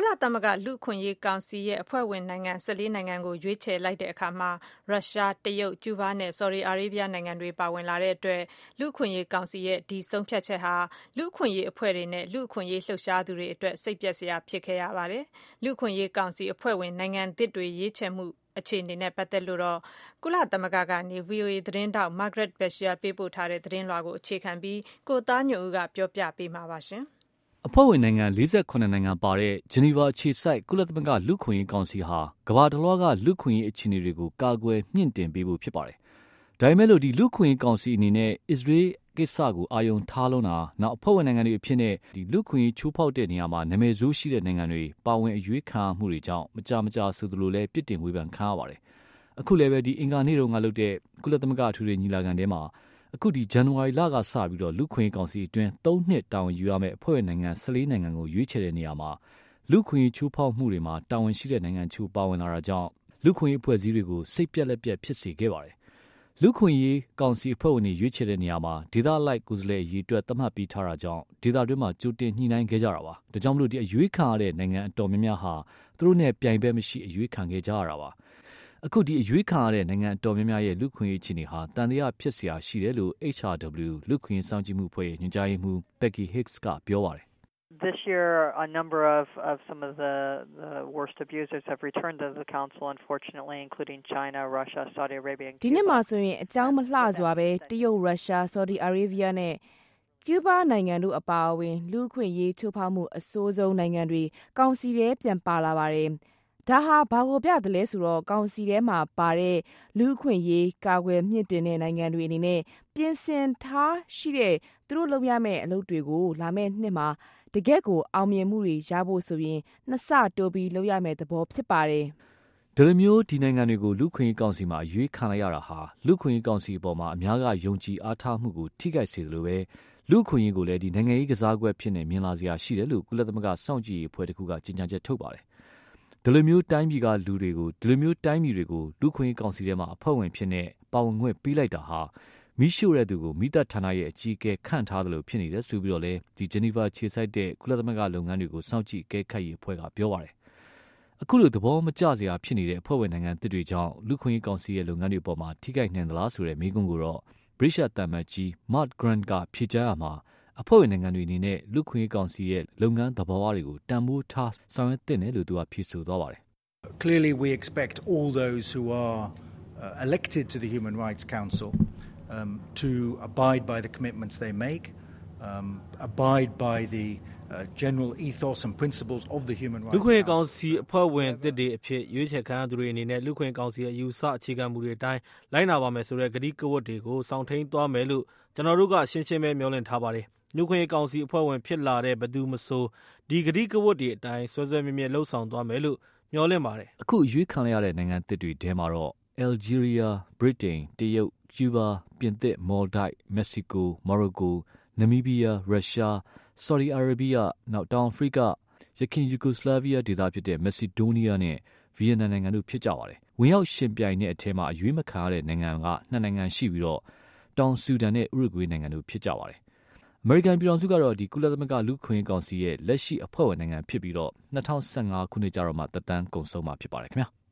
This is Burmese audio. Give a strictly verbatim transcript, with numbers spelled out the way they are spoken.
လသမဂ္ဂလူ့အခွင့်အရေးကောင်စီရဲ့အဖွဲ့ဝင်နိုင်ငံ၁၄နိုင်ငံကိုရွေးချယ်လိုက်တဲ့အခါမှာရုရှား၊တရုတ်၊ကျူးဘားနဲ့ဆော်ဒီအာရေးဗျနိုင်ငံတွေပါဝင်လာတဲ့အတွက်လူ့အခွင့်အရေးကောင်စီရဲ့ဒီဆုံးဖြတ်ချက်ဟာလူ့အခွင့်အရေးအဖွဲ့တွေနဲ့လူ့အခွင့်အရေးလှုပ်ရှားသူတွေအတွက်စိတ်ပျက်စရာဖြစ်ခဲ့ရပါတယ်။လူ့အခွင့်အရေးကောင်စီအဖွဲ့ဝင်နိုင်ငံသစ်တွေရွေးချယ်မှုအခြေအနေနဲ့ပတ်သက်လို့တော့ကုလသမဂ္ဂကနေ ဗွီအိုအေသတင်းထောက် Margaret Besheer ပေးပို့ထားတဲ့သတင်းလွှာကိုအခြေခံပြီးကိုသားညွန့်ဦးကပြောပြပေးမှာပါရှင်။အဖွဲ့ဝင်နိုင်ငံ၄၇နိုင်ငံပါတဲ့ဂျနီဗာအခြေစိုက်ကုလသမဂ္ဂလူ့အခွင့်အရေးကောင်စီဟာကမ္ဘာတလွှားကလူ့အခွင့်အရေးအခြေအနေတွေကိုကာကွယ်မြှင့်တင်ပေးဖို့ဖြစ်ပါတယ်။ဒါပေမဲ့လို့ဒီလူ့အခွင့်အရေးကောင်စီအနေနဲ့အစ္စရေးကိစ္စကိုအာရုံထားလုံးတာနောက်အဖွဲ့ဝင်နိုင်ငံတွေအဖြစ်နဲ့ဒီလူ့အခွင့်အရေးချိုးဖောက်တဲ့နေရာမှာနာမည်ဆိုးရှိတဲ့နိုင်ငံတွေပါဝင်အရွေးခံမှုတွေကြောင့်မကြာမကြာဆိုသလိုလဲပြစ်တင်ဝေဖန်ခံရပါတယ်။အခုလည်းပဲဒီအင်္ဂါနေ့တုန်းကလုပ်တဲ့ကုလသမဂ္ဂအထွေထွေညီလာခံထဲမှာအခုဒီဇန်နဝါရီလကစပြီးတော့လူ့ခွင့်ရေးကောင်စီအတွင်းသုံးနှစ်တာဝန်ယူရမယ့်အဖွဲ့ဝင်နိုင်ငံ၁၄နိုင်ငံကိုရွေးချယ်တဲ့နေရာမှာလူ့ခွင့်ရေးချိုးဖောက်မှုတွေမှာတာဝန်ရှိတဲ့နိုင်ငံချို့ပါဝင်လာတာကြောင့်လူ့ခွင့်ရေးအဖွဲ့အစည်းတွေကိုစိတ်ပြက်လက်ပြက်ဖြစ်စေခဲ့ပါတယ်။လူ့ခွင့်ရေးကောင်စီအဖွဲ့ဝင်တွေရွေးချယ်တဲ့နေရာမှာဒေသအလိုက်ကိုယ်စားလှယ်အရေးအတွက်သတ်မှတ်ပြီးထားတာကြောင့်ဒေသတွင်းမှာကြိုတင်ညှိနှိုင်းခဲ့ကြတာပါ။ဒါကြောင့်မလို့ဒီအရွေးခံရတဲ့နိုင်ငံအတော်များများဟာသူတို့နဲ့ပြိုင်ဘက်မရှိအရွေးခံခဲ့ကြရတာပါ။အခုဒီအရွေးခံရတဲ့နိုင်ငံတော်များများရဲ့လူ့ခွင့်ရေးအခြေအနေဟာတန်တရားဖြစ်เสียရှိတယ်လို့ H R W လူ့ခွင့်ရေးစောင့်ကြည့်မှုအဖွဲ့ညွှန်ကြားရေးမှူး Becky Hicks ကပြောပါတယ်။ This year, a number of, of some of the, the worst abusers have returned to the Council, unfortunately, including China, Russia, Saudi Arabia, and Cuba. ဒီနှစ်မှာဆိုရင်အကြောင်းမလှစွာပဲတရုတ်၊ရုရှား၊ဆော်ဒီအာရေးဗျနဲ့ကျူးဘားနိုင်ငံတို့အပါအဝင်လူ့အခွင့်အရေးချိုးဖောက်မှုအဆိုးဆုံးနိုင်ငံတွေကောင်စီထဲပြန်ပါလာပါတယ်။ဒါဟာဘာကိုပြသလဲဆိုတော့ကောင်စီထဲမှာပါတဲ့လူ့အခွင့်အရေးကာကွယ်မြင့်တင်တဲ့နိုင်ငံတွေအနေနဲ့ပြင်ဆင်ထားရှိတဲ့သူတို့လုပ်ရမယ့်အလုပ်တွေကိုလာမယ့်နှစ်မှာတကယ့်ကိုအောင်မြင်မှုတွေရဖို့ဆိုရင်နှစ်ဆတိုးပြီးလုပ်ရမယ့်သဘောဖြစ်ပါတယ်။ဒီလိုမျိုးဒီနိုင်ငံတွေကိုလူ့ခွင့်ရေးကောင်စီမှာအရွေးခံလိုက်ရတာဟာလူ့ခွင့်ရေးကောင်စီအပေါ်မှာအများကယုံကြည်အားထားမှုကိုထိခိုက်စေတယ်လို့ပဲလူ့ခွင့်ရေးကိုလည်းဒီနိုင်ငံရေးကစားကွက်ဖြစ်နေမြင်လာစရာရှိတယ်လို့ကုလသမဂ္ဂစောင့်ကြည့်ရေးအဖွဲ့တစ်ခုကကြေညာချက်ထုတ်ပါတယ်။ဒီလိုမျိုးတိုင်းပြည်ကလူတွေကိုဒီလိုမျိုးတိုင်းပြည်တွေကိုလူ့ခွင့်ရေးကောင်စီထဲမှာအဖွဲ့ဝင်ဖြစ်နေပါဝင်ခွင့်ပေးလိုက်တာဟာမိရှို့တဲ့သူကိုမိသက်ဌာနရဲ့အကြီးအကဲခန့်ထားတယ်လို့ဖြစ်နေတယ်ဆိုပြီးတော့လေဒီဂျနီဗာခြေစိုက်တဲ့ကုလသမဂ္ဂလုပ်ငန်းတွေကိုစောင့်ကြည့်အကဲခတ်ရေးအဖွဲ့ကပြောပါတယ်။အခုလိုသဘောမကျစရာဖြစ်နေတဲ့အဖွဲ့ဝင်နိုင်ငံတစ်တွေကြောင့်လူ့ခွင့်ရေးကောင်စီရဲ့လုပ်ငန်းတွေပေါ်မှာထိခိုက်နိုင်သလားဆိုတဲ့မေးခွန်းကိုတော့ဗြိတိသျှတမန်ကြီး Mark Grant ကဖြေကြားရမှာအဖွဲ့ဝင်နိုင်ငံတွေအနေနဲ့လူ့ခွင့်ရေးကောင်စီရဲ့လုပ်ငန်းသဘောဝတွေကိုတန်ဖိုးထားဆောင်ရွက်သင့်တယ်လို့သူကဖြေဆိုသွားပါတယ်။ Clearly we expect all those who are uh, elected to the Human Rights Council um, to abide by the commitments they make, um, abide by the uh, general ethos and principles of the Human Rights Council. လူ့ခွင့်ကောင်စီအဖွဲ့ဝင်တစ်တွေအဖြစ်ရွေးချယ်ခံရသူတွေအနေနဲ့လူ့ခွင့်ကောင်စီရဲ့အယူဆအခြေခံမှုတွေအတိုင်းလိုက်နာပါမယ်ဆိုတဲ့ကတိကဝတ်တွေကိုစောင့်ထိန်သွားမယ်လို့ကျွန်တော်တို့ကရှင်းရှင်းပဲမျှော်လင့်ထားပါတယ်။လူ့ခွင့်ကောင်စီအဖွဲ့ဝင်ဖြစ်လာတဲ့ဘသူမဆိုဒီကတိကဝတ်တွေအတိုင်းဆွဲဆွဲမြဲမြဲလှုပ်ဆောင်သွားမယ်လို့မျှော်လင့်ပါတယ်။အခုရွေးခံရတဲ့နိုင်ငံသစ်တွေထဲမှာတော့ Algeria, Britain, တရုတ်၊ကျူးဘား၊ပြင်သစ်၊မော်လ်ဒိုက်၊မက္ကဆီကို၊မော်ရိုကို၊နမီးဘီးယား၊ရုရှား၊ဆော်ဒီအာရေးဗျနောက်တောင်အာဖရိကယခင်ယူဂိုစလာဗီးယားဒေသဖြစ်တဲ့မက်ဆီဒိုးနီးယားနဲ့ဗီယက်နမ်နိုင်ငံတို့ဖြစ်ကြပါတယ်။ဝင်ရောက်ရှင်ပြိုင်တဲ့အထက်မှာအရွေးမခံရတဲ့နိုင်ငံကနှစ်နိုင်ငံရှိပြီးတော့တောင်ဆူဒန်နဲ့ဥရုဂွေးနိုင်ငံတို့ဖြစ်ကြပါတယ်။အမေရိကန်ပြည်ထောင်စုကတော့ဒီကုလသမဂ္ဂလူ့ခွင့်ကောင်စီရဲ့လက်ရှိအဖွဲ့ဝင်နိုင်ငံဖြစ်ပြီးတော့၂၀၁၅ခုနှစ်ကျတော့မှသက်တမ်းကုန်ဆုံးမှာဖြစ်ပါတယ်ခင်ဗျာ။